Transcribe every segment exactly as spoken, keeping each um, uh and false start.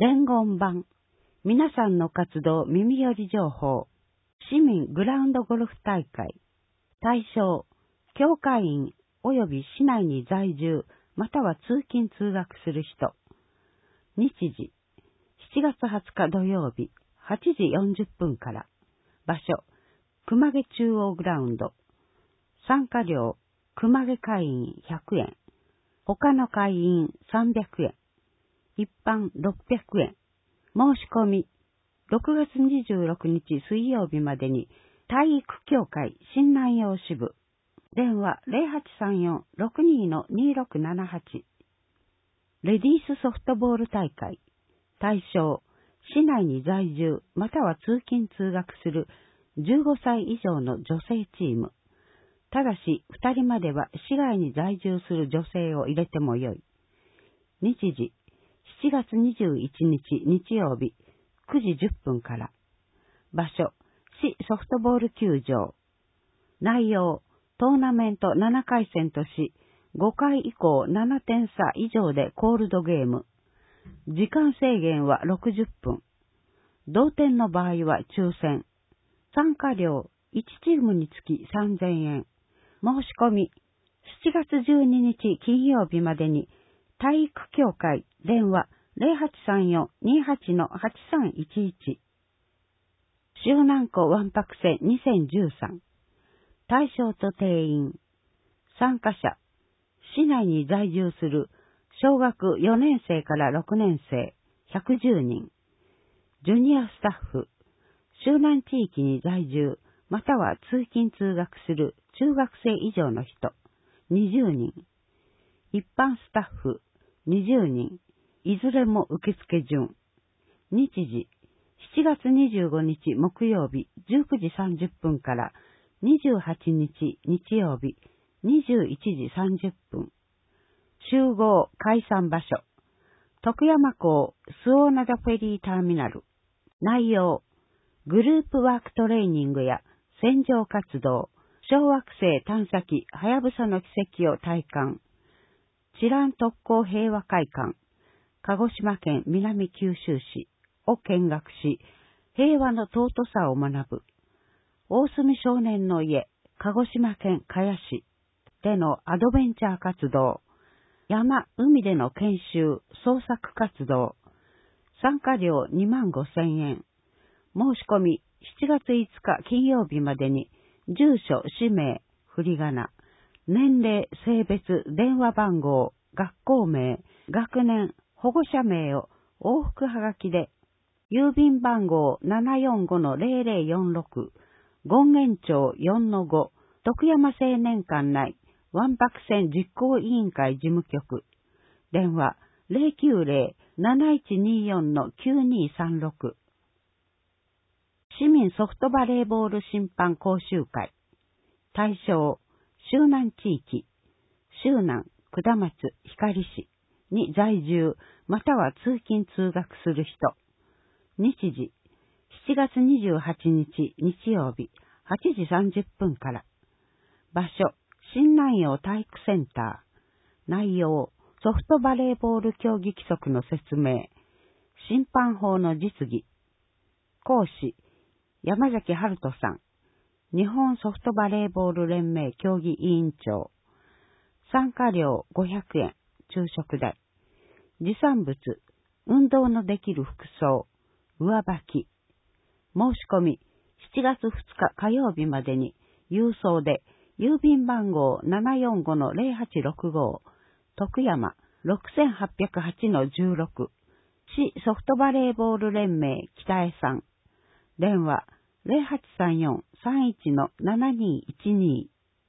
伝言版、皆さんの活動耳寄り情報、市民グラウンドゴルフ大会、対象、教会員及び市内に在住または通勤通学する人、日時、しちがつはつか土曜日、はちじよんじゅっぷんから、場所、熊毛中央グラウンド、参加料、熊毛会員ひゃくえん、他の会員さんびゃくえん、一般ろっぴゃくえん、申し込み、ろくがつにじゅうろくにち水曜日までに、体育協会新南陽支部、電話 ゼロはちさんよん ろくにー にろくななはち、レディースソフトボール大会、対象、市内に在住または通勤通学するじゅうごさい以上の女性チーム、ただしふたりまでは市外に在住する女性を入れてもよい。日時、しちがつにじゅういちにち日曜日、くじじゅっぷんから。場所、市ソフトボール球場。内容、トーナメントななかい戦とし、ごかい以降ななてん差以上でコールドゲーム。時間制限はろくじゅっぷん。同点の場合は抽選。参加料いちチームにつきさんぜんえん。申し込み、しちがつじゅうににち金曜日までに、体育協会電話 ゼロはちさんよん にはち はちさんいちいち。周南湖わんぱく線にせんじゅうさん。対象と定員。参加者。市内に在住する小学よねんせいからろくねんせいひゃくじゅうにん。ジュニアスタッフ。周南地域に在住または通勤通学する中学生以上の人にじゅうにん。一般スタッフにじゅうにん。いずれも受付順。日時、しちがつにじゅうごにち木曜日じゅうくじさんじゅっぷんからにじゅうはちにち日曜日にじゅういちじさんじゅっぷん。集合解散場所。徳山港周防灘フェリーターミナル。内容、グループワークトレーニングや船上活動、小惑星探査機はやぶさの奇跡を体感。知覧特攻平和会館、鹿児島県南九州市を見学し、平和の尊さを学ぶ。大隅少年の家、鹿児島県茅市でのアドベンチャー活動、山、海での研修、創作活動、参加料にまんごせんえん。申し込み、しちがついつか金曜日までに、住所、氏名、振り仮名、年齢、性別、電話番号、学校名、学年、保護者名を往復はがきで、郵便番号 ななよんごのゼロゼロよんろく、権現町 よんのご、徳山青年館内、わんぱく線実行委員会事務局。電話 ゼロきゅうゼロ なないちによんのきゅうにさんろく。市民ソフトバレーボール審判講習会。対象、周南地域、周南、下松、光市に在住、または通勤通学する人。日時、しちがつにじゅうはちにち日曜日、はちじさんじゅっぷんから。場所、新南陽体育センター。内容、ソフトバレーボール競技規則の説明。審判法の実技。講師、山崎春人さん。日本ソフトバレーボール連盟協議委員長。参加料ごひゃくえん、昼食代。持参物、運動のできる服装、上履き。申し込み、しちがつふつか火曜日までに、郵送で、郵便番号 ななよんごのゼロはちろくご、徳山 ろくはっぴゃくはちのじゅうろく、市ソフトバレーボール連盟北江さん。電話ゼロはちさんよん さんいちのななにいちに。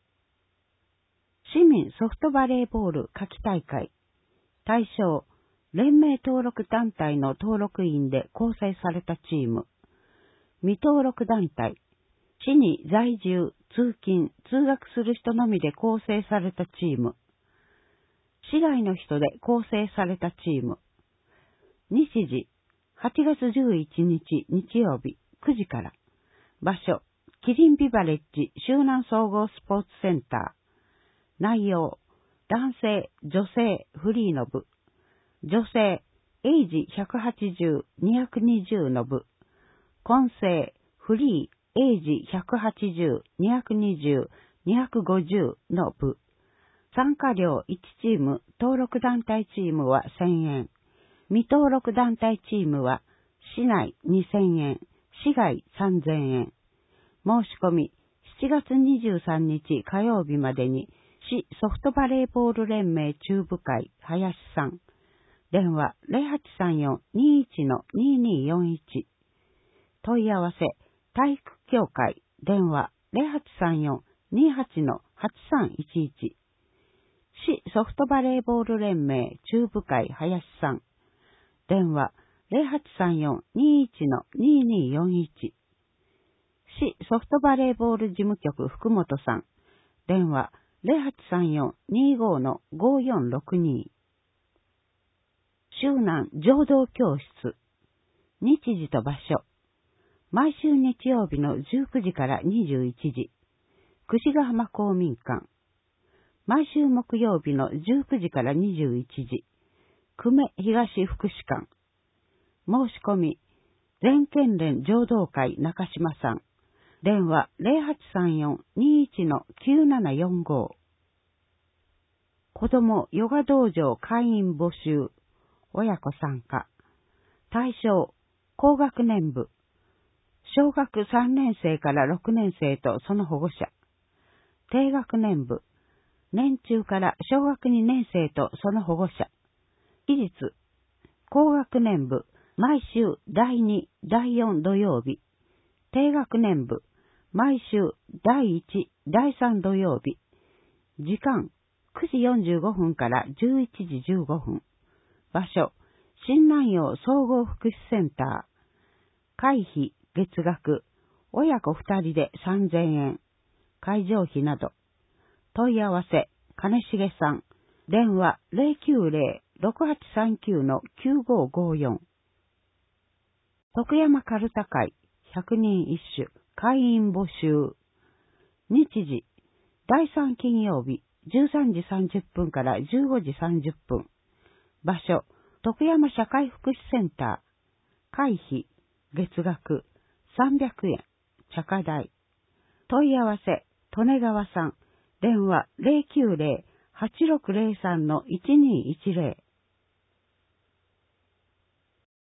市民ソフトバレーボール夏季大会。対象、連盟登録団体の登録員で構成されたチーム。未登録団体。市に在住、通勤、通学する人のみで構成されたチーム。市外の人で構成されたチーム。日時、はちがつじゅういちにち日曜日くじから。場所、キリンビバレッジ周南総合スポーツセンター。内容、男性、女性、フリーの部。女性、 エイジひゃくはちじゅう、にひゃくにじゅうの部。混成、フリー、エイジひゃくはちじゅう、にひゃくにじゅう、にひゃくごじゅうの部。参加料いちチーム、登録団体チームはせんえん。未登録団体チームは、市内にせんえん、市外さんぜんえん。申し込み、しちがつにじゅうさんにち火曜日までに、市ソフトバレーボール連盟中部会、林さん。電話 ゼロはちさんよん にいち のにによんいち。問い合わせ、体育協会、電話 ゼロはちさんよん にはち のはちさんいちいち。市ソフトバレーボール連盟中部会林さん。電話 ゼロはちさんよん にいち のにによんいち。市ソフトバレーボール事務局福本さん。電話 ゼロはちさんよん にご のごよんろくに。周南浄土教室。日時と場所。毎週日曜日のじゅうくじからにじゅういちじ。櫛ヶ浜公民館。毎週木曜日のじゅうくじからにじゅういちじ。久米東福祉館。申し込み、全県連浄土会中島さん。電話 ゼロはちさんよん にいち のきゅうななよんご。子供ヨガ道場会員募集。親子参加。対象、高学年部。小学さんねんせいからろくねんせいとその保護者。低学年部。年中から小学にねんせいとその保護者。期日。高学年部。毎週だいに、だいよん土曜日。低学年部。毎週だいいち、だいさん土曜日。時間。くじよんじゅうごふんからじゅういちじじゅうごふん。場所。新南陽総合福祉センター。会費、月額。親子ふたりでさんぜんえん。会場費など。問い合わせ、金重さん。電話 ゼロきゅうゼロ ろくはちさんきゅう のきゅうごごよん。徳山かるた会、ひゃくにん一首、会員募集。日時、だいさん金曜日、じゅうさんじさんじゅっぷんからじゅうごじさんじゅっぷん。場所、徳山社会福祉センター。会費、月額、さんびゃくえん、茶化代。問い合わせ、利根川さん。電話 ゼロきゅうゼロ はちろくゼロさん のいちにいちゼロ。